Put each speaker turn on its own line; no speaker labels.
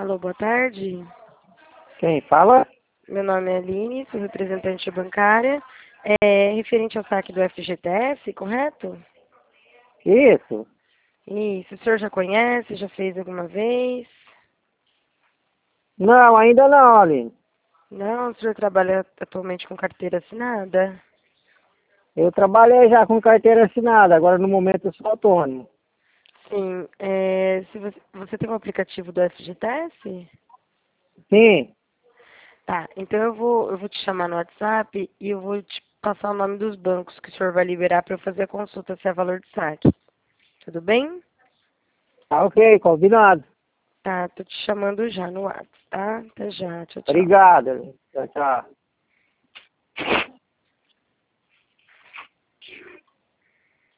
Alô, boa tarde.
Quem fala?
Meu nome é Aline, sou representante bancária. É referente ao saque do FGTS, correto?
Isso?
Isso. O senhor já conhece? Já fez alguma vez?
Não, ainda não, Aline.
Não? O senhor trabalha atualmente com carteira assinada?
Eu trabalhei já com carteira assinada, agora no momento eu sou autônomo.
Sim. Se você tem um aplicativo do FGTS?
Sim,
Tá. Então eu vou te chamar no WhatsApp e eu vou te passar o nome dos bancos que o senhor vai liberar para eu fazer a consulta se é valor de saque. Tudo bem?
tá ok, combinado.
Tá, tô te chamando já no WhatsApp, tá? Até já, tchau, tchau.
Obrigado, Aline. Tchau, tchau.